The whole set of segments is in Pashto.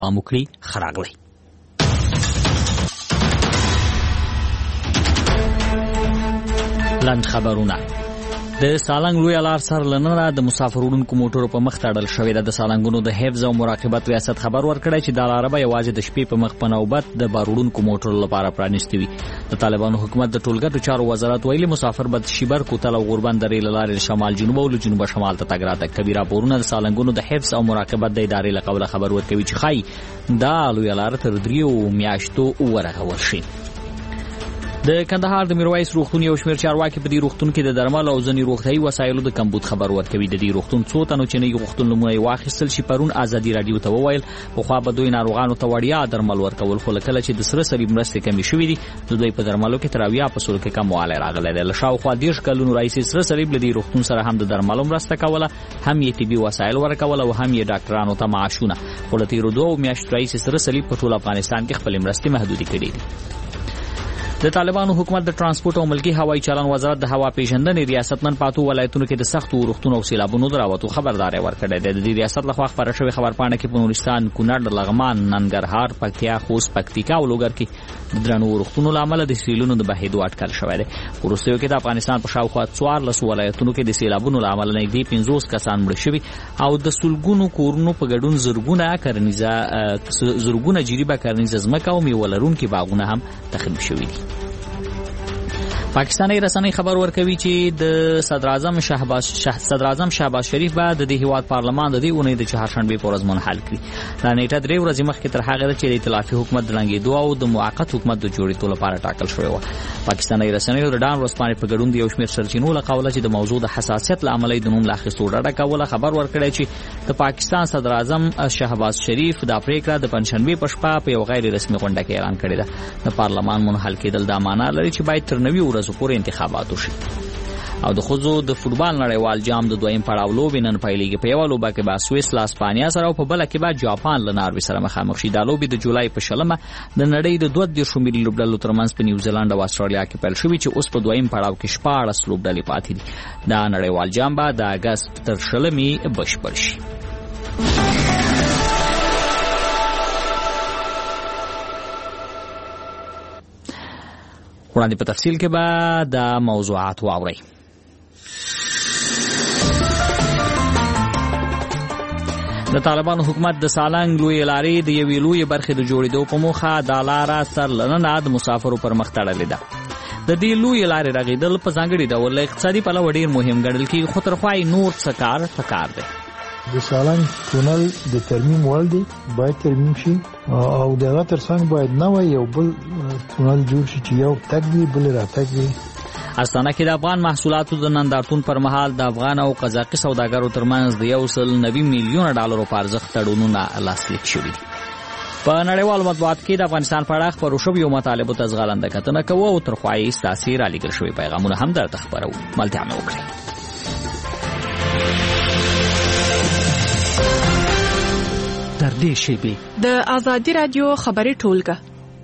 اموکړي خراغلی. لاند خبرونه. د سالنګ لوی لار سر لننه د مسافرونکو موټرو په مخ تړل شوې ده. د سالنګونو د حفظ او مراقبت ریاست خبر ورکړی چې د لار به یوازې د شپې په مخ په نوبت د بارودونکو موټرو لپاره پرانیستي وي. د طالبانو حکومت د ټولګټو چارو وزارت ویلي مسافر به شیبر کوتل او غوربند درې لارې شمال جنوب او جنوب شمال ته تګ راتګ کوي. راپورونه د سالنګونو د حفظ او مراقبت د ادارې له قوله خبر ورکوي چې خای دا لوی لار تر 3 میاشتو ورغول شي. د کندهار د میرویس روغتون یو شمېر چارواکي په دې روغتون کې د درمل او ځینې روغتیایي وسایلو د کمبود خبر ورکوي. د دې روغتون څو تنو چې نه روغتون لمونه واخیستل شي پرون ازادي رادیو ته وویل خو به دوی ناروغانو ته وړیا درمل ورکول، خو کله چې د سره صلیب مرستې کمی شوې دي د دوی په درملو کې تر 80% کموالی راغلی دی. له شاوخوا 10 کلونو راهیسې سره صلیب له دې روغتون سره هم د درملو مرسته کوله، هم یې طبي وسایل ورکول او هم یې ډاکټرانو ته معاشونه. خو له تېرو 2 میاشتو راهیسې سره صلیب په ټول افغانستان کې خپلې مرستې محدودې کړې دي. د طالبانو حکومت د ترانسپورت او ملکی هوایي چلن وزارت د هوا پیژندنې ریاست نن پاتو ولایتونو کې د سختو اورښتونو او سیلابونو دراوتو خبرداري ورکړې ده. د دې ریاست لخوا خبره شوې خبرپاڼه کې په نورستان، کونړ، لغمان، ننګرهار، پکتیا، خوست، پکتیکا او لوګر کې د درنو اورښتونو لامل د سیلونو د بهیدو اټکل شوی دی. وروستیو کې د افغانستان په شاوخوا 14 ولایتونو کې د سیلابونو لامل نږدې 50 کسان مړ شوي او د سلګونو کورونو په ګډون زرګونه جریبه کرنیزه ځمکه او میوه لرونکي باغونه هم تخریب شوي دي. پاکستاني رسنۍ خبر ورکوي چې د صدر اعظم شهباز شریف به د هیواد پارلمان د دې اونۍ د چهارشنبه په ورځ منحل کړي. دا نیټه 3 ورځې مخکې تر هغه چې د ائتلافي حکومت د لنګېدو او د موقت حکومت د جوړېدو لپاره ټاکل شوی و. پاکستاني رسنۍ د ډان ورځپاڼې په ګډون د یو شمېر سرچینو له قوله چې د موضوع د حساسیت له امله د نوم لا اخیستو ډډه کوله خبر ورکړی چې د پاکستان صدر اعظم شهباز شریف د پریکړه د پنځشنبه په شپه په یو غیر رسمي غونډه کې اعلان کړی ده. د پارلمان منحل کېدل د معنا لري چې باید تر 90 ورځې پورې انتخابات وشي. او د خوځو د فوتبال نړیوال جام د دویم پړاو لوبې نن پیلېږي. په یو لوبه کې به سویس له اسپانیا سره او په بله کې به جاپان له ناروې سره مخامخ شي. دا لوبې د جولای په 20 د نړۍ د 22 ملي لوبډلو ترمنځ په نیوزیلند او استرالیا کې پیل شوي چې اوس په دویم پړاو کې 14 لوبډلې پاتې دي. دا نړیوال جام به د اګست تر 20 بشپړ شي. وړاندې په تفصیل کې به د موضوعات واورئ. د طالبانو حکومت د سالنګ لوی لارې د یوې لوی برخې د جوړېدو په موخه د لاره سر لننه د مسافرو پر مخ تړلې ده. د دې لوی لارې رغېدل په ځانګړي ډول اقتصادي پلوه ډېر مهم ګڼل کېږي، خو ترخوا نور څه کار پکار دی. د سالنګ تونل د ترمیم وړ دی، باید ترمیم شي او دغه ترڅنګ باید نوی یو بل تونل جوړ شي چې یو تګ وي بل راتګ وي. استانه کې د افغان محصولاتو د نندارتون پر مهال د افغان او قزاقي سوداګرو ترمنځ د 190 میلیون ډالرو په ارزښت تړونونه لاسلیک شوي دي. په نړیوالو مطبوعات کې د افغانستان په اړه خپرو شویو مطالبو ته ځغلنده کتنه کوو او ترخوایي ستاسې رالیږل شوي پیغامونه هم درته خپروو. ملتیا مې وکړئ. در دې شیبې د ازادي رادیو خبري ټولګه.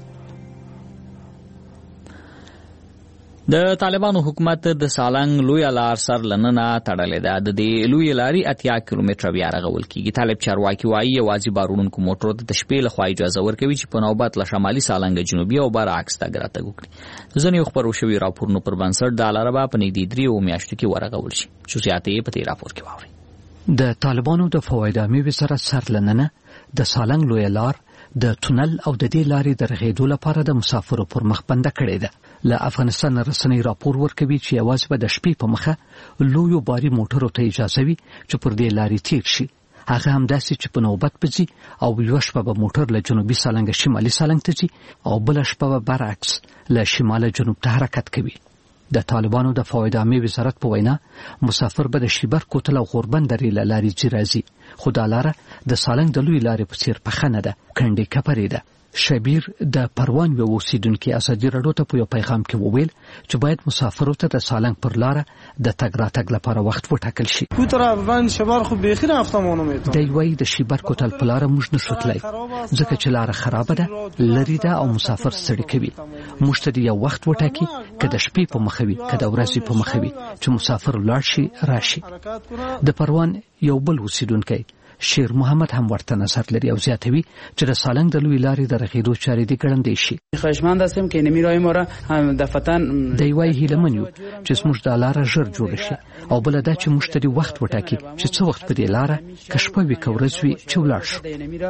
د طالبانو حکومت د سالنګ لوی لار سر لننه تړلې ده. د دې لوی لارې 80 کیلومتره بیا رغول کیږي. طالب چارواکي وایي یوازې بارونکو موټرو ته د شپې لخوا اجازه ورکوي چې په نوبت له شمالي سالنګ جنوبي او برعکس تګ راتګ وکړي. ځینې خبرو شوي راپورونو پر بنسټ د لاره به په نږدې 3 میاشتو کې ورغول شي. خصوصیات یې په دې راپور کې واورئ. د طالبانو د فوایدامي وزارت سرلننه د سالنګ لوی لار د تونل او د دې لارې د رغېدو لپاره د مسافرو پر مخ بنده کړې ده. له افغانستان رسنۍ راپور ورکوي چې یوازې به د شپې په مخه لویو باري موټرو ته اجازه وي چې پر دې لارې تیر شي. هغه هم داسې چې په نوبت بځي او یوه شپه به موټر له جنوبي سالنګ شمالي سالنګ ته ځي او بله شپه به برعکس له شماله جنوب ته حرکت کوي. د طالبانو د فوایدامي وزارت په وینا مسافر به د شیبر کوتل او غوربند درې له لارې ځي راځي، خو دا لاره د سالنګ د لوی لارې په څیر پخه نه ده، کنډې کپرې ده. شبیر د پروان یو اوسیدونکي ازادي راډیو ته په یو پیغام کې وویل چې باید مسافرو ته د سالنګ پر لاره د تګ راتګ لپاره وخت وټاکل شي. کوترابند شبر خو بیخي رفتمونه میتون دی وایي د شیبر کوتل په لاره موږ نشو تللی ځکه چې لاره خرابه ده، لرې ده او مسافر ستړي کوي. موږ ته یو وخت وټاکي که د شپې په مخه وي که د ورځې په مخه وي چې مسافر ولاړ شي راشي. د پروان یو بل اوسیدونکی شیر محمد هم ورته نظر لري او زیاتوي چې د سالنګ د لوی لارې د رغېدو چارې د ګړندې شي. خواهشمند هستیم که نمی راه ما را دفعتاً د یوای هیلمن یو چې زموږ د لارې ژر جوړ شي او بل دا چې مشتری وخت وټاکي چې څو وخت په دې لارې کشپه وی کورز وی چې ولاړ شو.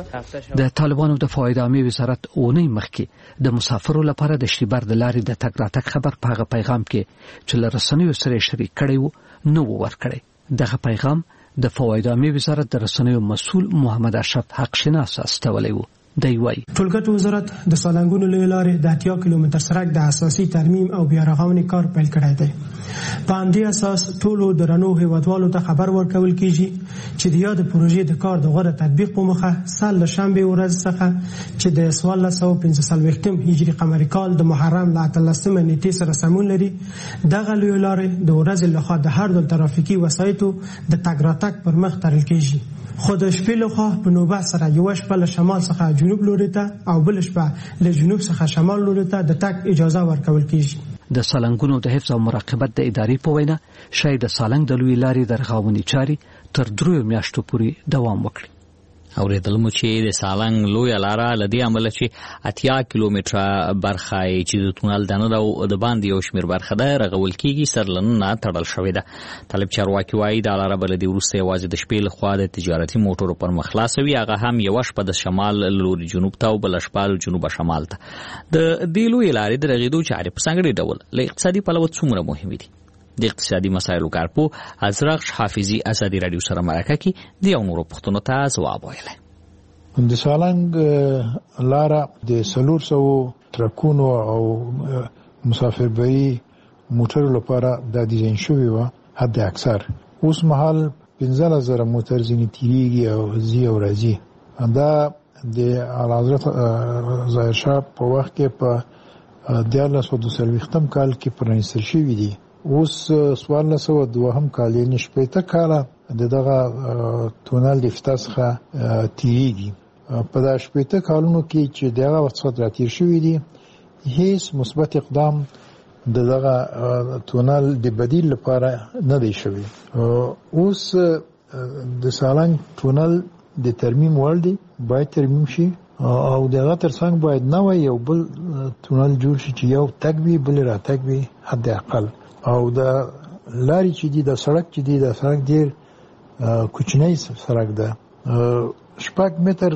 د طالبانو د فواید عامه وزارت اونۍ مخکې د مسافرو لپاره د شتیبر د لارې د تګ راتګ خبر په هغه پیغام کې چې لرسنیو سره شریک کړي وو نو ورکړي. دغه پیغام د فواید عامه وزارت د رسنیو مسؤل محمد اشرف حق شناس استولی وو. دی وایي ټولګټ وزارت د سالنګونو لوی لارې د 80 کیلومتر سرک د اساسي ترمیم او بیا رغونې کار پیل کړی دی. په همدې اساس ټولو درنو هیوادوالو ته خبر ورکول کیږي چې د یاد پروژې د کار د غوره تطبیق په مخه سال له شنبه ورځ څخه چې د 1445 هجري قمري کال د محرم له 13 نیټې سره سمون لري دغه لوی لارې د ورځې لخوا د هر ډول ترافیکي وسایطو د تګ راتګ پر مخ تړل کیږي. خو د شپې لخوا په نوبت سره یو شپه له شمال څخه جنوب لوري ته او بل شپه له جنوب څخه شمال لوري ته د تګ اجازه ورکول کیږي. د سالنګونو د حفظ او مراقبت د ادارې په وینا شاید د سالنګ د لوی لارې د رغونې چارې تر 3 میاشتو پورې دوام وکړي. اوریدل مو چې د سالنګ لوی لاره لدی عمل چې 80 کیلومتره برخه چې د تونل دنه او د باندې یو شمیر برخه ده رغول کیږي سرلنه تړل شوې ده. طالب چارواکي وایي د لاره بلدي ورسته یوازې د شپې لخوا د تجارتي موټرو پر مخ خلاصوي هغه هم یو شپه د شمال لوري جنوب ته او بل شپه جنوب شمال ته. د دې لوی لارې د رغېدو چارې په څنګه ډول له اقتصادي پلوه څومره مهمه دي. د اقتصادي مسایلو کارپو ازرق حافظي ازادي رادیو سره مرکه کې د یو نورو پښتنو ته ځواب ویلی. د سالنګ لاره د 300 ترکونو او مسافربري موټرو لپاره د ډیزاین شوی و حد اکثر. اوس مهال 15000 موټر ځینې تیریږي او زی او راځي. دا د اعلیحضرت ظاهر شاه په وخت کې په 1922 کال کې پرانیستل شوی دی. اوس 1402 کال یې نشپېته کاله دغه تونل د افتتاح څخه تیریږي. په دا شپېته کالونو کې چې دغه وخت راتیر شوی دی هیڅ مثبت اقدام دغه تونل د بدیل لپاره نه دی شوی. اوس د سالنګ تونل د ترمیم وړ دی باید ترمیم شي او دغه ترڅنګ باید نوې یو بل تونل جوړ شي چې یو تګ وي بل راتګ وي حد اقل. او دا لارې چې دی د سړک چې دی د سړک ډیر کوچنی سړک ده 6 متر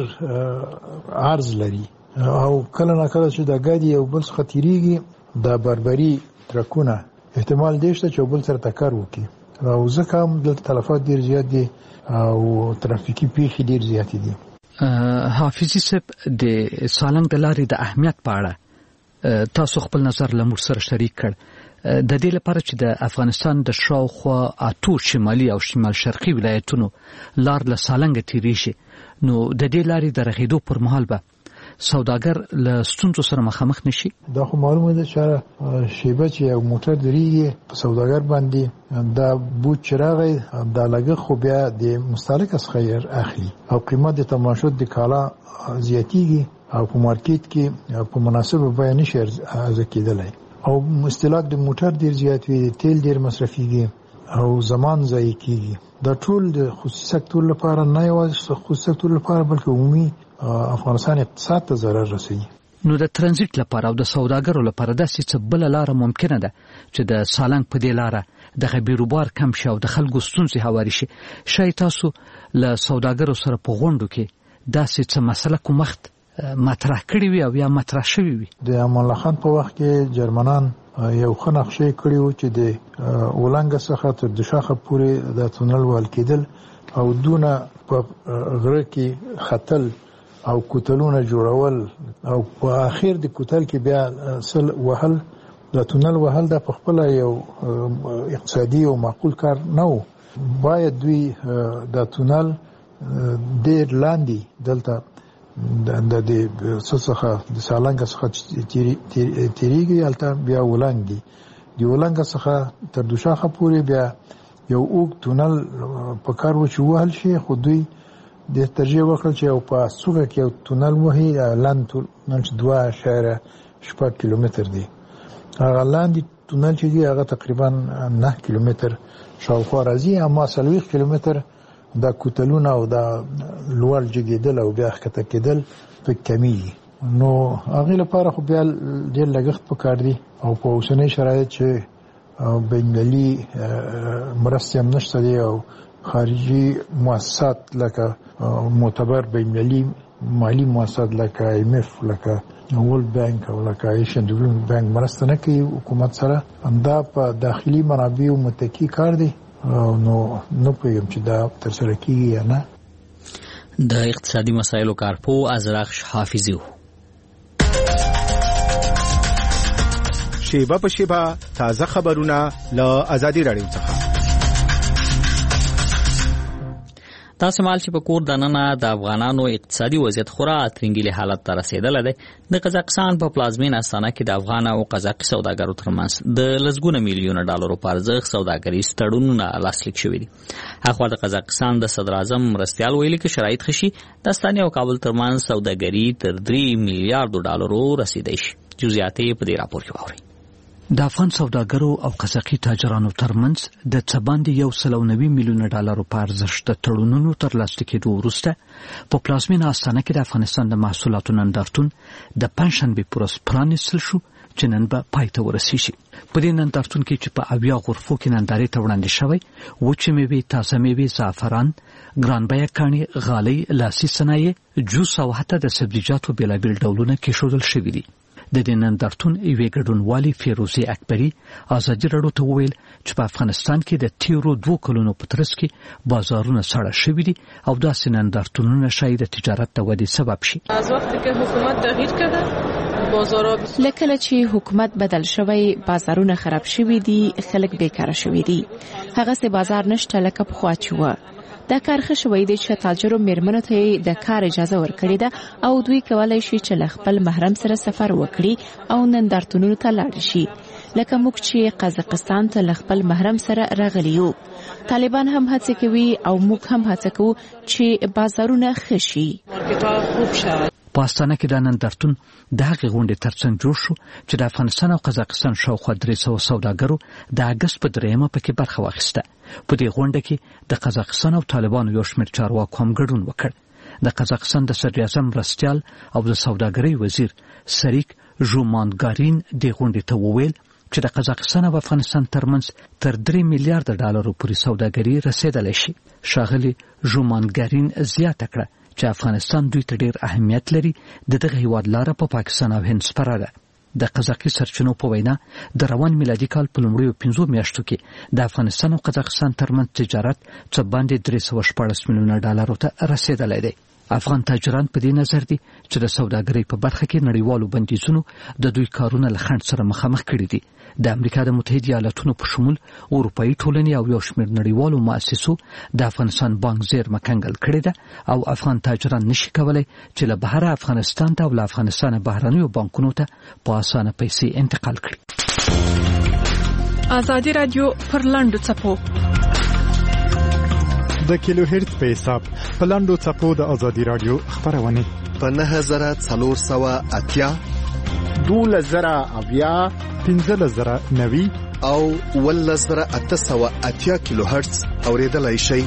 عرض لري او کله نه کله چې د ګاډي یو بل څخه تیریږي د بربري ترکونه احتمال دی چې یو بل سره ټکر وکړي او ځکه هم د تلفات ډیر زیات دي او ترافیکي پیښې ډیر زیات دي. حافظي صاحب د سالنګ د لارې د اهمیت په اړه تاسو خپل نظر لمر سره شریک کړ. د دې لپاره چې د افغانستان د شاوخوا 8 شمالي او شمال شرقي ولایتونو لار له سالنګ تیری شي نو د دې لارې د رغېدو پر مهال به سوداګر له ستونزو سره مخامخ نشي. دا خو معلومه ده چې شیبه چې یو موټر دریږي په سوداګر باندې دا بوج چراغي دا لګه خو بیا د مستهلک څخه اخلي او قیمت د تماشوت د کالا زیاتیږي او په مارکیټ کې په مناسبه بیه نشي ارزه کېدلای او مستهلک د موټر ډیر زیات وي تیل ډیر مصرفيږي او زمان ضایع کیږي. دا ټول د خصوصي سکتور لپاره نه یوازې خصوصي سکتور لپاره بلکې عمومي افغانستان اقتصاد ته ضرر رسوي. نو د ترانزیت لپاره او د سوداګرو لپاره داسې څه بل لار ممکنه ده چې د سالنګ په دې لار د بیروبار کم شي او د خلکو ستونزې هواري شي. شاید تاسو له سوداګرو سره په غونډو کې داسې څه مسله کومخت مطرح کړی وي او یا مطرح شوی وي. د امان الله خان په وخت کې جرمنان یو ښه نقشه کړی و چې د ولنګ څخه تر دوشاخه پورې د تونل وال کېدل او دونه په غره کې خطل او کوتلونه جوړول او په اخر د کوتل کې بیا سل وهل د تونل وهل د خپل یو اقتصادي او معقول کار نه و. باید دوی د تونل ډیر لاندې دلته د څخه د سالنګ څخه تیریږي البته بیا ولنګ دی د ولنګ څخه تر دوشاخه پورې بیا یو اوږ تونل په کار و چې وهل شي خو دوی د ترجیح وکړ چې یو په سوګه کې یو تونل وهي لاندې تونل 2.8 کیلومتر دی. هغه لاندې تونل چې دی هغه تقریبا 9 کیلومتر شاوخوا راځي اما 30 کیلومتر دا کوتلونه او دا لوړ جګیدل او بیا ښکته کېدل په کمیږي. نو هغه لپاره خو بیا ډېر لګښت پکار دی او په اوسنۍ شرایط چې بین‌المللي مرستې هم نشته دی او خارجي مؤسسات لکه معتبر بین‌المللي مالی مؤسسات لکه IMF لکه ورلد بانک او لکه ایشین ډیولپمنټ بانک مرسته نه کوي حکومت سره. همدا په داخلي منابعو متکی کار دی. نو پوهیږم چې دا ترسره کیږي یا نه. د اقتصادي مسایلو کارپو ازرخش حافظي و. شیبه په شیبه تازه خبرونه له آزادي رادیو څخه. تاسو مال چې په کور دننه د افغانانو اقتصادي وضعیت خورا ترنګلي حالت ته رسیدلی دی. د قزاقستان په پلازمین استانه کې د افغان او قزاقي سوداګرو ترمنځ د لسګونه میلیونه ډالرو په ارزښت سوداګریز تړونونه لاسلیک شوي دي. هغه د قزاقستان د صدر اعظم مرستیال ویلي چې شرایط ښه شي د استانې او کابل ترمنځ سوداګري تر 3 میلیارډ ډالرو رسیدای شي. جزئیات په دې راپور کې واورئ. د افغان سوداګرو او قزاقي تاجرانو ترمنځ د څه باندې 190 میلیونه ډالرو په ارزښت د تړونونو تر لاسلیک کېدو وروسته په پلازمینه استانه کې د افغانستان د محصولاتو نندارتون د پنځشنبې په ورځ پرانیستل شو چې نن به پای ته ورسیږي. په دې نندارتون کې چې په 80 غرفو کې نندارې ته وړاندې شوی وچې میوې، تازه میوې، زعفران، ګران بیه کاڼي، غالۍ، لاسي صنایع، جوس او حتی د سبزیجاتو بېلابېل ډولونه کېښودل شوي دي. د دې نندارتون یوې ګډونوالې فیروزې اکبري ازادي راډیو ته وویل چې په افغانستان کې د تیرو 2 کلونو په ترڅ کې بازارونه ساړه شوي دي او داسې نندارتونونه شاید د تجارت د ودې سبب شي. از وقتی که حکومت تغییر کرده بازارها لکه چې حکومت بدل شوی بازارونه خراب شوي دي، خلک بیکاره شوي دي. هغه سه بازار نشته لکه پخوا چې و. دا کار ښه شوی دی چې تاجرو میرمنو ته د کار اجازه ورکړې ده او دوی کولای شي چې له خپل محرم سره سفر وکړي او نندارتونونو ته لاړ شي. لکه موږ چې قزاقستان ته له خپل محرم سره راغلی یو. طالبان هم هڅه کوي او موږ هم هڅه کوو چې بازارونه ښه شي. په استانه کې د نندارتون د هغې غونډې ترڅنګ جوړ شو چې د افغانستان او قزاقستان شاوخوا 300 سوداګرو د اګست په 3مه پکې برخه واخیسته. په دې غونډه کې د قزاقستان او طالبانو یو شمېر چارواکو هم ګډون وکړ. د قزاقستان د صدر اعظم مرستیال او د سوداګرۍ وزیر سریک ژومانګارین د غونډې ته وویل چې د قزاقستان او افغانستان ترمنځ تر 3 میلیارډ ډالرو پورې سوداګري رسیدلی شي. ښاغلي ژومانګارین زیاته کړه چې افغانستان دوی ته ډېر اهمیت لري. دغه هیواد لاره په پاکستان او هند سپاره ده. د قزاقي سرچینو په وینا د روان میلادي کال په لومړیو 5 میاشتو کې د افغانستان او قزاقستان ترمنځ تجارت څه باندې 314 میلیونه ډالرو ته رسیدلی دی. افغان تاجران په دې نظر دي چې د سوداګرۍ په برخه کې نړیوالو بندیزونو د دوی کارونه له خنډ سره مخامخ کړي دي. د امریکا د متحده ایالاتونو په شمول اروپایي ټولنې او یو شمېر نړیوالو مؤسسو د افغانستان بانک زیرمه کنګل کړې ده او افغان تاجران نشي کولای چې له بهره افغانستان ته او له افغانستان بهرنیو بانکونو ته په اسانه پیسې انتقال کړي. آزادي رادیو پر لاندو چپو د کیلو هرتز په حساب په لاندو چپو د آزادي رادیو خبرونه په 9480 2000 1590 او 1880 کیلو هرتز اوریدلای شي.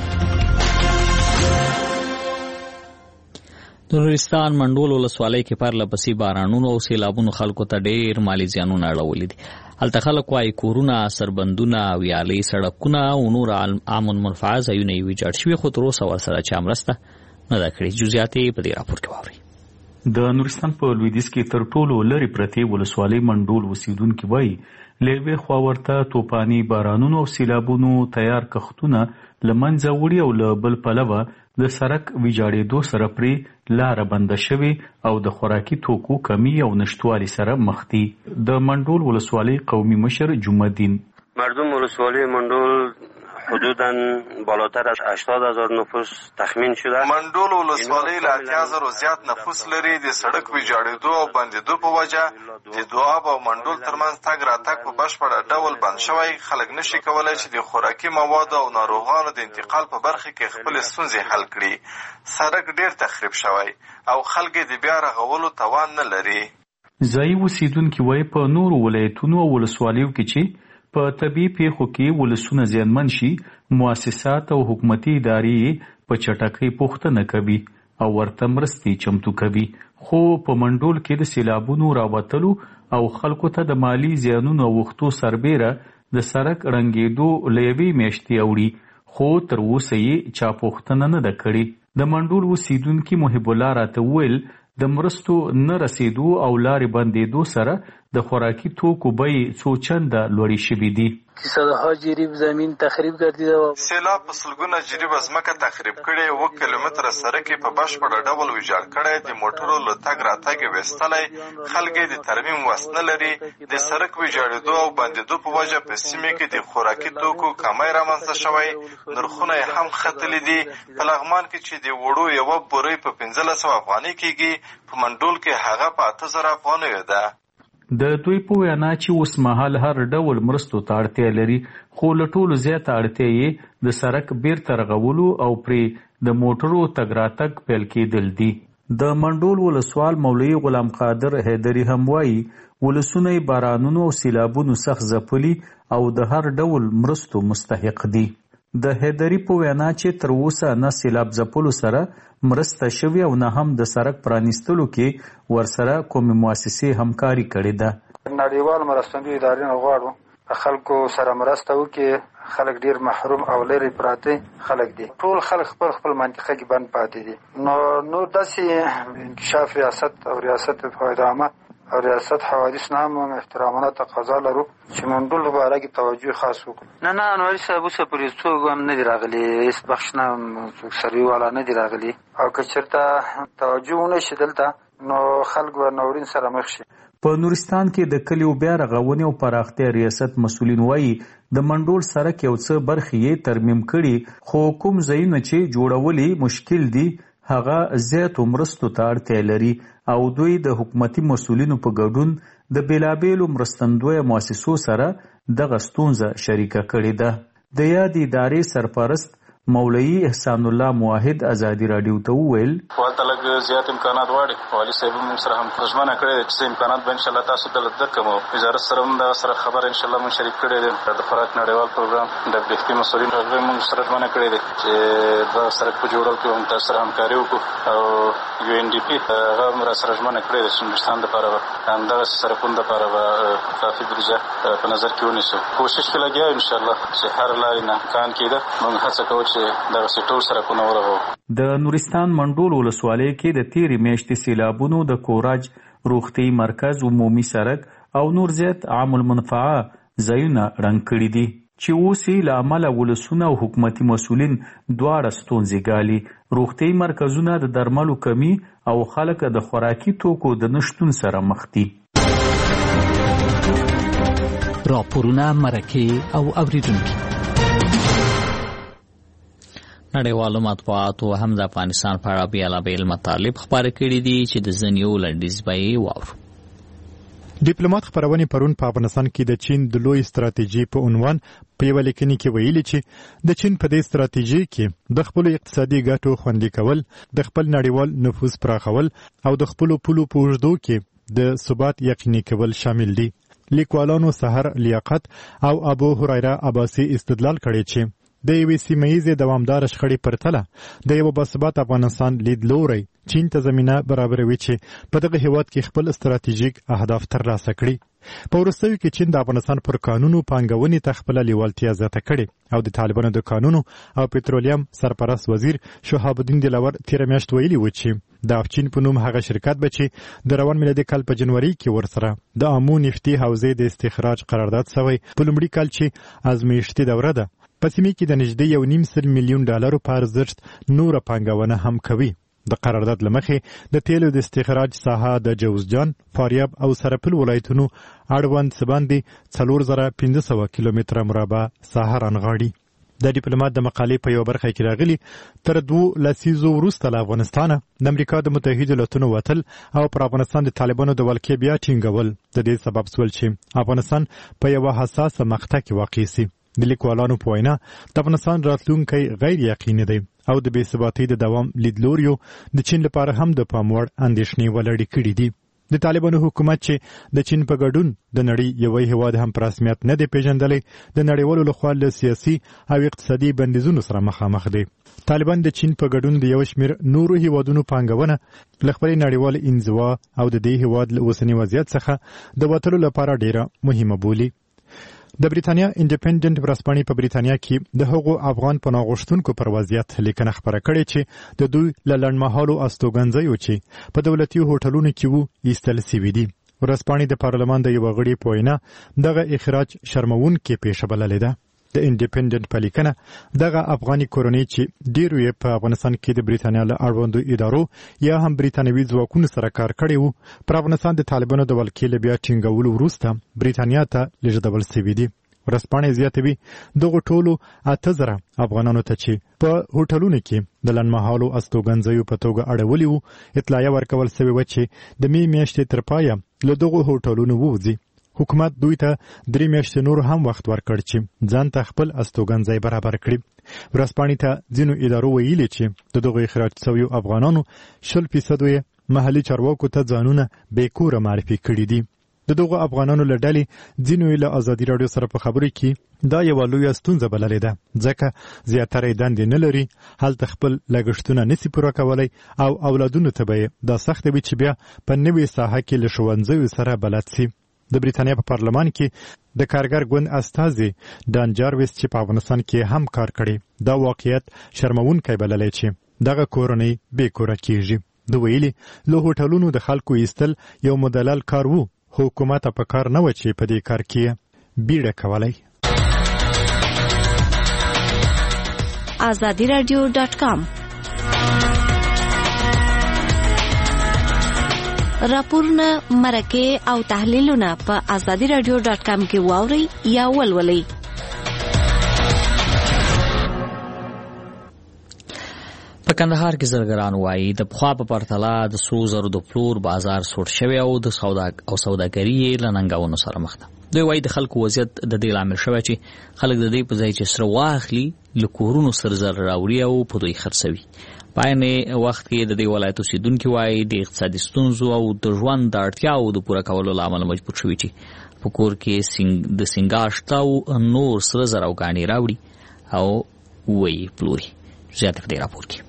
د نورستان منډول ولسوالۍ کې پرله پسې بارانونو او سیلابونو خلکو ته ډېر مالي زیانونه اړولي دي. هلته خلک وايي کورونه، سربندونه، ویالې، سړکونه او نور عام المنفعه ځایونه یې ویجاړ شوي، خو تر اوسه ورسره چا مرسته نه ده کړې. جزئیات یې په دې راپور کې واورئ. د نورستان په لویدیځ کې تر ټولو لرې پرتې ولسوالۍ منډول اوسیدونکي وایي له یوې خوا ورته توپاني بارانونو او سیلابونو تیار کښتونه له منځه وړي او له بل پلوه د سړک ویجاړېدو سره پرې لاره بنده شوې او د خوراکي توکو کمی او نشتوالي سره مخ دي. د منډول ولسوالۍ قومي مشر جمعالدین: مردم ولسوالی منډول حدوداً بالاتر از 80,000 نفوس تخمین شده. منډول ولسوالۍ له 80,000 زیات نفوس لري. د سړک ویجاړېدو او بندېدو په وجه د دواب او منډول ترمنځ تګ راتګ په بشپړ ډول بند شوی. خلک نشي کولای چې د خوراکي موادو او ناروغانو د انتقال په برخه کې خپل ستونزې حل کړي. سړک ډېر تخریب شوی او خلک د بیا رغولو توان نه لري. ځایي اوسیدونکي وایي په نورو ولایتونو او ولسوالیو کې چې په طبي پیښو کې ولسونه زیانمن شي، مؤسسات او حکومتي ادارې په چټکۍ پوښتنه کوي او ورته مرستې چمتو کوي، خو په منډول کې د سیلابونو راوتلو او خلکو ته د مالی زیانونو اوښتو سربیره د سړک ړنګېدو له یوې میاشتې اوړي، خو تر اوسه یې چا پوښتنه نه ده کړې. د منډول اوسیدونکي محب الله راته وویل د مرستو نه رسېدو او لارې بندېدو سره د خوراکي توکو بیې څو چنده لوړې شوي دي. صدها جریب زمین تخریب کردیده و سیلاب په سلګونه جریب ځمکه تخریب کړې، 1 کیلومتره سړک یې په بشپړه ډول ویجاړ کړی، د موټرو له تګ راتګ یې ویستلی، خلک یې د ترمیم وس نه لري. د سړک ویجاړېدو او بندېدو په وجه په سیمې کې د خوراکي توکو کمی رامنځته شوی، نرخونه یې هم ختلي دي. په لغمان کې چې د وړو یوه بورۍ په 1500 افغانۍ کېږي، په منډول کې هغه په 8000 افغانیو ده. د دوی په وینا چې اوس مهال هر ډول مرستو ته اړتیا لري، خو له ټولو زیاته اړتیا یې د سړک بیرته رغولو او پرې د موټرو تګ راتګ پیل کېدل دي. د منډول ولسوال مولوي غلام قادر حیدري هم وایي ولسونه یې بارانونو او سیلابونو سخت ځپلي او د هر ډول مرستو مستحق دي. د حیدري په وینا چې تر اوسه نه سیلاب ځپلو سره مرسته شوې او نه هم د سړک پرانیستلو کې ورسره کومې مؤسسې همکاري کړې ده. نړیوال مرستندویه ادارې نه غواړو خلکو سره مرسته وکړي، خلک ډیر محروم او لرې پراته خلک دي، ټول خلک خپل خپل منطقه کې بند پاتې دي. نو داسې انکشاف ریاست او ریاست فایده عامه او ریاست حوادث نه هم احترامانه تقاضا لرو چې منډول لپاره کې توجه خاص وکړو. نه انواري صاحب اوسه پرې څوک هم نه دي راغلي، هېڅ بخش نه څوک سروي والا نه دي راغلي، او که چېرته توجه ونه شي دلته نو خلک به ناورین سره مخ شي. په نورستان کې د کلیو بیا رغونې او پراختیا ریاست مسؤلین وایي د منډول سړک یو څه برخې یې ترمیم کړي، خو کوم ځایونه چې جوړولې مشکل دي هغه زیاتو مرستو ته اړتیا لري او دوی د حکومتي مسؤلینو په ګډون د بیلابیلو مرستندویه مؤسسو سره دغه ستونزه شریکه کړې ده. د یادې ادارې سرپرست مولوي احسان الله موحد ازادي راډیو ته وویل والته لږ زیات امکانات غواړي، والي صاحب موږ سره هم ژمنه کړې ده چې امکانات به انشاءالله تاسو ته درکړو. وزارت سره هم دغه سره خبره انشاءالله موږ شریک کړې ده. د خوراک نړیوال پروګرام د بهتري مسؤلین هغوی موږ سره ژمنه کړې ده چې دغه سړک په جوړولو کې هم تاسو سره همکاري وکړو، او UNDP هغه هم را سره ژمنه کړې ده چې نورستان دپاره به همدغسې سړکونو دپاره به کافي بودیجه په نظر کې ونیسو. کوشش کې لګیا یو انشاءالله چې هر لارې نه امکان کېده موږ هڅه کوو د نورستان منډول ولسوالۍ کې د تیرې میاشتې سیلابونو د کوراج روغتي مرکز، عمومي سړک او نور زیات عام المنفعه ځایونه ړنګ کړي دي چې اوس یې له امله ولسونه او حکومتي مسؤلین دواړه ستونزې ګالي. روغتي مرکزونه د درملو کمی او خلک د خوراکي توکو د نشتون سره مخ دي. راپورونه، مرکې او اوریدونکي. نړیوالو مطبوعاتو هم د افغانستان په اړه بیلابیل مطالب خپاره کړي دي چې د ځینو لنډیز به یې واورو. ډیپلوماټ خبرونه پرون په افغانستان کې د چین د لوی ستراتیژي په عنوان په یو لیکنه کې ویلي چې د چین په دې ستراتیژي کې د خپل اقتصادي ګټو خوندي کول، د خپل نړیوال نفوذ پراخول او د خپل پولو په اوږدو کې د ثبات یقیني کول شامل دي. لیکوالانو سحر لیاقت او ابو هريره عباسي استدلال کړی چې د یوې سیمه‌ییزې دوامداره شخړې پرتله د یو باثبات افغانستان لیدلوری چین ته زمینه برابروي چې په دغه هیواد کې خپل ستراتیژیک اهداف ترلاسه کړي. په وروستیو کې چین د افغانستان پر قانونو پانګونې ته خپله لیوالتیا زیاته کړې او د طالبانو د قانونو او پټرولیم سرپرست وزیر شهاب الدین دلاور تېره میاشت ویلي و چې د افچین په نوم هغه شرکت به چې د روان میلادي کال په جنوري کې ورسره د امو نفتي حوزې د استخراج قرارداد شوی په لومړي کال چې ازمایښتي دوره ده په سیمه کې د نږدې $1.5 میلیون په ارزښت نور پانګونه هم کوي. د قرارداد لمخې د تیلو د استخراج ساحه د جوزجان، فاریاب او سرپل ولایتونو اړوند سباندې 4500 کیلومتره مربع ساحه رانغاړي. د ډیپلوماټ د مقالې په یو برخه کې راغلي تر 2 لسیزو وروسته له افغانستانه د امریکا د متحده ایالاتونو وتل او پر افغانستان د طالبانو د ولکې بیا ټینګول د دې سبب سول چې افغانستان په یو حساسه مقطع کې واقع سي. د لیکوالانو په وینا د افغانستان راتلونکی غیر یقیني دی او د بې ثباتۍ د دوام لیدلوریو د چین لپاره هم د پام وړ اندېښنې ولړې کړي دي. د طالبانو حکومت چې د چین په ګډون د نړۍ یو هیواد هم په رسمیت نه دی پیژندلی د نړیوالو لخوا له سیاسي او اقتصادي بندیزونو سره مخامخ دی. طالبان د چین په ګډون د یو شمېر نورو هیوادونو پانګونه له خپلې نړیوالې انزوا او د دې هیواد له اوسني وضعیت څخه د وتلو لپاره ډیره مهمه بولي. د بریتانیا انډیپندنت ورځپاڼې په بریتانیا کې د هغو افغان پناه غوښتونکو پر وضعیت لیکنه خپره کړې چې د دوی له لنډمهالو استوګنځیو چې په دولتي هوټلونو کې وو ایستل سوي دي. ورځپاڼې د پارلمان د یو غړي په وینا دغه اخراج شرموونکې پیښه بللې ده. د انډیپندنت په لیکنه دغه افغاني کورنۍ چې ډیرو یې په افغانستان کې د بریتانیا له اړوندو ادارو یا هم بریتانوي ځواکونو سره کار کړی وو پر افغانستان د طالبانو د ولکې له بیا ټینګولو وروسته بریتانیا ته لیږدول سوي دي. ورځپاڼې زیاتوي دغو ټولو 8000 افغانانو ته چې په هوټلونو کې د لنډمهالو استوګنځیو په توګه اړولي وو اطلاعیه ورکول سوې وه چې د مې میاشتې تر پایه له دغو هوټلونو ووځي. حکومت دوی ته 3 میاشتې نور هم وخت ورکړ چې ځان ته خپل استوګنځی برابر کړي. ورځپاڼې ته ځینو ادارو ویلي چې د دغو اخراج شویو افغانانو 20% یې محلي چارواکو ته ځانونه بېکوره معرفي کړي دي. د دغو افغانانو له ډلې ځینو یې له ازادي راډیو سره په خبرو کې دا یوه لویه ستونزه بللې ده ځکه زیاتره یې دندې نه لري، هلته خپل لګښتونه نسي پوره کولی او اولادونو ته به یې دا سخته وي چې بیا په نوې ساحه کې له ښوونځیو سره بلد سي. د بریتانیا په پارلمان کې د کارګر ګوند استازي ډان جارویس چې په افغانستان کې هم کار کړی دا واقعیت شرموونکی بللی چې دغه کورنۍ بېکوره کیږي. د ویلي له هوټلونو د خلکو ایستل یو مدلل کار وو، حکومت په کار نه و چې په دې کار کې بیړه کولی. azadiradio.com راپورونه، مرکې او تحلیلونه په azadiradio.com کې واورئ یا ولولئ. په کندهار کې زرګران وایي د پخوا په پرتله د سرو زرو د پلور بازار سوړ شوی او د سوداګري له ننګونو سره مخ ده. دوی وایي د خلکو وضعیت د دې لامل شوی چې خلک د دې په ځای چې سره واخلي له کورونو سر زر راوړي او په دوی خرڅوي. په عین وخت کې د دې ولایت اوسیدونکي وایي د اقتصادي ستونزو او د ژوند د اړتیاو د پوره کولو له امله مجبور شوي چې په کور کې د سینګار شته او نور سره زر او ګاڼې راوړي او وایي پلوري. زیاته په دې راپور کې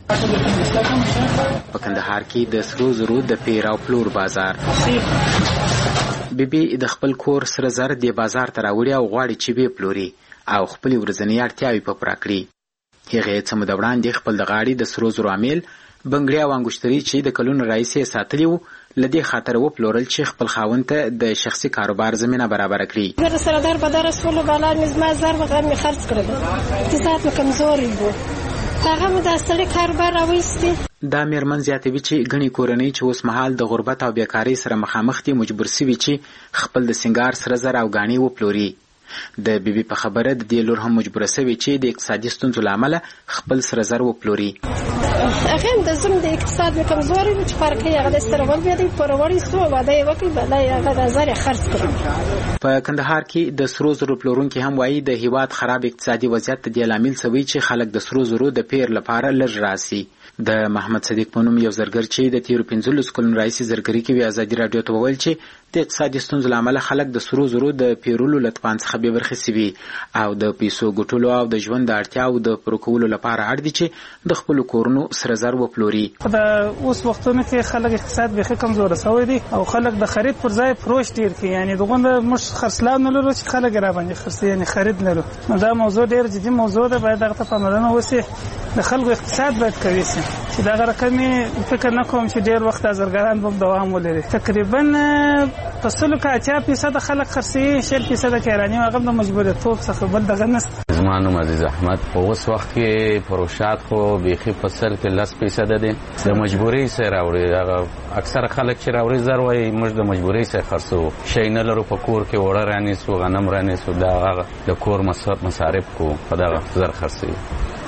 په کندهار کې د سرو زرو د پیر او پلور بازار بیبي د خپل کور سره زر د بازار ته راوړي او غواړي چې به پلوري او خپل ورځنی اړتیاوې په پوره کړي. هغه څه مده وړاندې خپل د غاړي د سرو زرو عامل بنګړیا او انګشتري چې د کلونو راهیسې ساتلی وو لدې خاطر و پلورل چې خپل خاوند ته د شخصي کاروبار زمينه برابر کړي. زه سره در په درس ول بالا نظم زر وغه می خرڅ کړل. اقتصاد مې کمزوري وو. هغه مو د اصلي کاروبار راوېستي. دا میرمن زیاتوي چې غني کورنۍ چې اوس مهال د غربت او بیکاری سره مخامخ دي مجبور سوي چې خپل د سنگار سره زر او غاڼې و پلوري. د بیبي په خبره د دې لور هم مجبور سوي چې د اقتصادي ستونزو لامل خپل سره زر و پلوري. هغه د زم د اقتصاد کمزوري چې فرق یې هغه سره ول بیا د پروري سو واده وکړي بلای هغه د زر خرڅ کړو. په کندهار کې د سرو زرو پلورونکي هم وایي د هیواد خراب اقتصادي وضعیت د لامل سوي چې خلک د سرو زرو د پیر لپاره لږ راسي. د محمد صدیق په نوم یو زرګر چې د تیرو 15 کلونو راهیسې زرګري کوي ازادي راډیو ته وویل چې د اقتصادي ستونزو لامل خلک د سرو زرو د پیرولو لطفان څخه به برخې سوي او د پیسو ګټلو او د ژوند د اړتیاو د پوره کولو لپاره اړ دي چې د خپل کورونو سره زر و پلوري. د اوس وختونو کې خلک اقتصاد به کمزور شوی دي او خلک د خرید پر ځای فروش ډیر کوي، یعنی دغه مش خرڅلاو نه لري چې خلک را باندې خرڅي، یعنی خرید نه لري. دا موضوع ډیر جدي موضوع ده، باید هغه ته پاملرنه وشي. د خلکو اقتصاد باید قوي شي چې دا رقمي فکر نه کوم چې ډیر وخت ازرګران به دوام ولري. تقریبا په 80% خلک خرڅي، 60% کارانی هغه د مجبوریتوب څخه بل دغه نست. زما نوم عزیز احمد. په اوس وخت کې پروشات خو بیخي په سر کې 10% دي، د مجبوري سره راوړي. هغه اکثر خلک چې راوړي زر وایي موږ د مجبوري سره خرڅو، شي نه لرو په کور کې وړه رانیسو، غنم رانیسو، دا د کور مصارف کو په دغه زر خرڅي.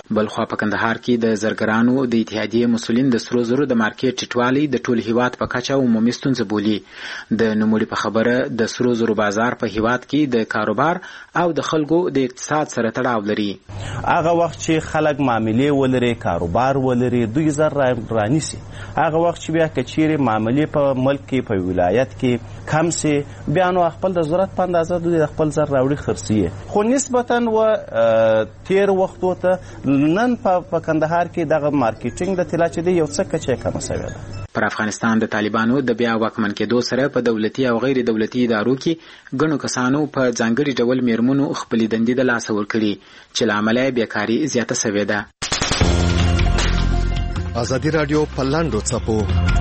بلخوا په کندهار کې د زرګرانو د اتحادیې مسولین د سرو زرو د مارکیټ ټیټوالی د ټول هیواد په کچه عمومي ستونزه بولي. د نوموړي په خبره د سرو زرو بازار په هیواد کې د کاروبار او د خلکو د اقتصاد سره تړاو لري. هغه وخت چې خلک معاملې ولري، کاروبار ولري، دوی زر رانیسي. هغه وخت چې بیا کچېرې معاملې په ملک کې په ولایت کې کم سي، بیا نو خپل د ضرورت په اندازه دوی د خپل زر راوړي خرڅي. خو نسبتا و تیر وختو ته نن په کندهار کې دغه مارکیټینګ د طلا چې دی یو څه کچې کمه شوې ده. پر افغانستان د طالبانو د بیا واکمن کېدو سره په دولتي او غیر دولتي ادارو کې ګڼو کسانو په ځانګړي ډول میرمنو خپلې دندې د لاسه ورکړي چې له امله یې بیکاري زیاته شوې ده. ازادي راډیو په لاندو څپو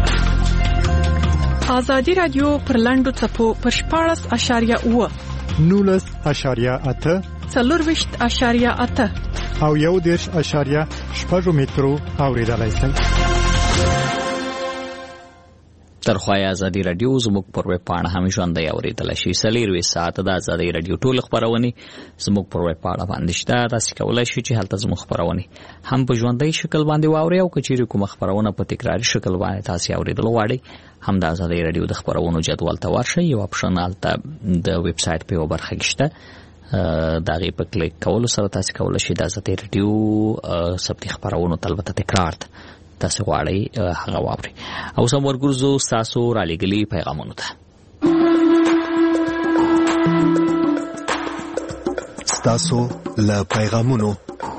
ازادي راډیو پر لاندو څپو پر 14.8 19.8 4.8 او 1.8 مترو اوریدلای شئ. ترخوای ازادي راډیو زموږ پر ویب پاڼه هم ژوندۍ اوریدلای شئ. 24 ساعت د ازادي راډیو ټول خبرونه زموږ پر ویب پاڼه باندې شته. تاسو کولای شئ چې هلته زموږ خبرونه هم په ژوندۍ شکل باندې واورئ او کچېرې کوم خبرونه په تکراري شکل باندې تاسو اوریدل غواړئ هم د ازادي راډیو د خبرونو جدول ته ورشئ. یو اپشن هلته د ویب سټ په برخه کې شته، دا غي په کلیک کولو سره تاسو کولای شئ د ازادي راډیو سبتي خبرونو البته تکرار تاسو غواړئ هغه واورئ. او سم ورګرځو تاسو را لګلی پیغامونه ته. تاسو له پیغامونو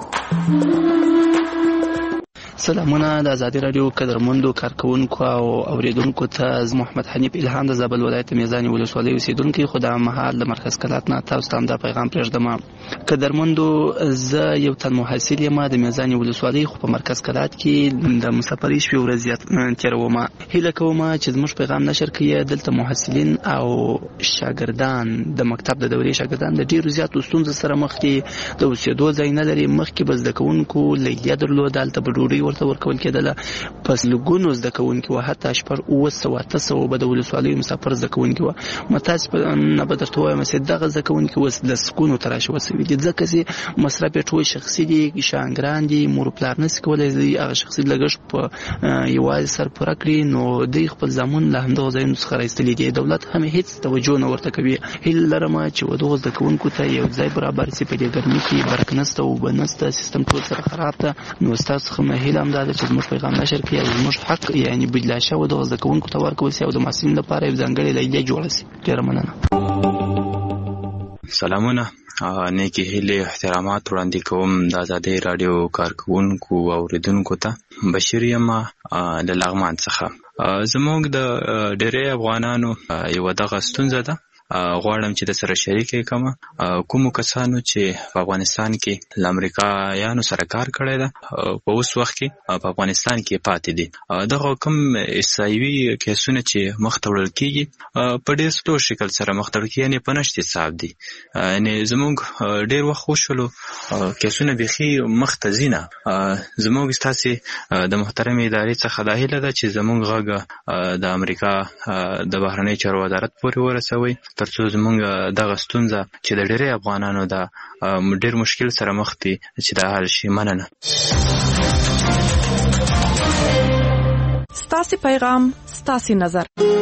سلامونه د ازادي راډیو قدرمندو کارکونکو او اوریدونکو ته از محمد حنیف الهام د زابل ولایت میزانی ولسوالۍ اوسیدونکو. خدای مهال د مرکز کلات نه تاسو ته دا پیغام پرېږدم. قدرمندو زه یو تن محصل یم د میزانی ولسوالۍ، خو په مرکز کلات کې د مسافرۍ شپې ورځې تېروم. هیله کوم چې زموږ پیغام نشر کړئ. دلته محصلین او شاګردان د مکتب د دورې شاګردان د ډیرو زیاتو ستونزو سره مخ دي. د اوسېدو ځای نه لري. مخکې به زده کوونکو لیلیه درلوده، هلته به ډوډۍ ورته ورکول کېدله. پس لږونو زده کوونکي وو، حتی 800 به د ولسوالیو مسافر زده کوونکي وو. متاسفه نه به درته وایم چې دغه زده کوونکي اوس لسګونو ته راشي وسوي دي، ځکه چې مصرف یې ټول شخصي دي. شاګردان دي، مور پلار نشي کولی هغه شخصي لګښت په یوازې سر پوره کړي، نو دوی خپل زامن له همدغه ځایونو څخه راایستلي دي. دولت هم هېڅ توجه نه ورته کوي. هیله لرم چې دغو زده کوونکو ته یو ځای برابر شي. په دې ګرمۍ کې برق نشته، اوبه نشته، سیستم ټول سره خراب ده. نو ستاسو څخه مې هیله همدا ده چې زموږ پیغام نشر کړئ او زموږ حق یعنی بدلا شوی دغه زده کوونکو ته ورکول شي او د محصلینو لپاره یو ځانګړې لیلیه جوړه شي. ډېره مننه. سلامونه، نیکی هیلې احترامات وړاندې کوم د ازادي راډیو کارکونکو او اوریدونکو ته. بشیر یم د لغمان څخه. زموږ د ډېری افغانانو یو دغه ستونزه ده، غواړم چې د سره شریکې کوم کومو کسانو چې په افغانستان کې له امریکایانو سره کار کړی ده، په اوس وخت کې په افغانستان کې پاتې دي. دغه کوم احصایوي کیسونه چې مخ ته وړل کېږي په ډېر سلو شکل سره مخ ته وړل کېږي، یعنې په نشت حساب دي. یعنې زموږ ډېر وخت وشولو کیسونه بیخي مخ ته ځي نه. زموږ ستاسې د محترمې ادارې څخه دا هیله ده چې زموږ غږ د امریکا د بهرنۍ چارو وزارت پورې ورسوئ، ترڅو زموږ دغه ستونزه چې د ډېری افغانانو د ډېر مشکل سره مخ دي چې دا حل شي. مننه. ستاسو پیغام، ستاسو نظر.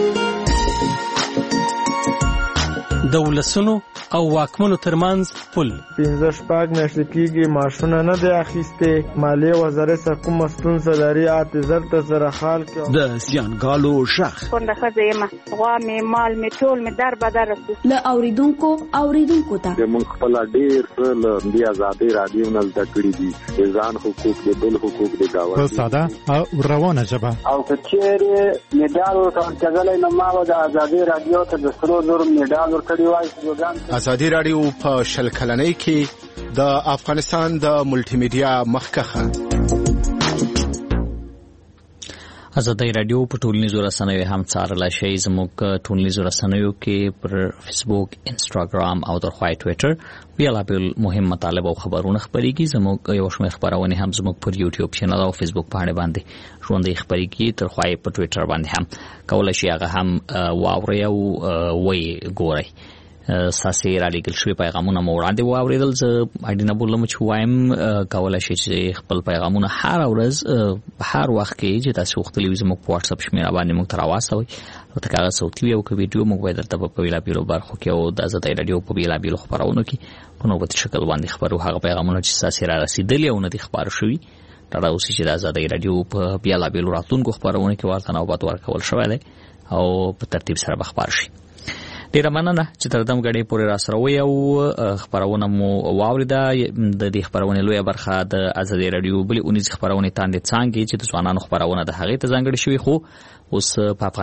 د ولسونو او واکمنو ترمنځ پل 15 میاشتې کېږي ماشونه نه دی اخیستې. مالیې وزارت څخه کومه ستونزه لري، زر ته زره خال کې د زیانګالو شخ کونډه ښځه یم، غوا مې مال مې ټول مې در بدر له اوریدونکو ته موږ خپل ډېر له دې ازادي راډیو نه زده کړي دي، ځان حقوق دي، بل حقوق دي، گاوه په ساده او روانه ژبه. او کچېرې میډال ورکړل نو ما د ازادي راډیو ته د سرو زر میډال ورکړی وای. ازادي راډیو په شل کلنۍ کې د افغانستان د ملټي میډیا مخکخه. ازادي راډیو په ټولنیزو رسنیو هم څارل شي. زموږ ټولنیزو رسنیو کې پر فیسبوک، انسټاګرام او ترخوای ټوئیټر بیلابل مهم مطالب او خبرونه خبريږي. زموږ یو شمېر خبرونه هم زموږ پر یوټیوب چینل او فیسبوک باندې ژوندۍ خبريږي. ترخوای په ټوئیټر باندې هم کولای شي هغه هم واوري او وای ګوري. ساسي را لګل شوی پیغامونه مو وړاندې واوریدل. زه اړینه بولم چې وایم کولای شي چې خپل پیغامونه هر ورځ هر وخت کې چې تاسو وختلی وي زموږ په واتس اپ شمیره باندې موږ ته راوستوئ او ته کاغذ صوتي او که ویډیو موږ باید درته په بیلابیلو برخو کې او د آزادۍ رادیو په بیلابیلو خبرونو کې په نوبتي شکل باندې خبرو هغه پیغامونه چې ساسي را رسیدلي او نه دي خبر شوي دا اوس چې د آزادۍ رادیو په بیلابیلو راتلونکو خبرونه کې ورته نوبت ورکول شوی دی او په ترتیب سره به خبر شي. ډیره مننه چې تر دم غړي پورې را سره وي او خبرونه مو واوریده. د دې خبرونه لویه برخه د آزادۍ رادیو بلې اونیز خبرونه تاندې څنګه چې د ځوانانو خبرونه د هغې ته ځانګړي شوی خو اوس په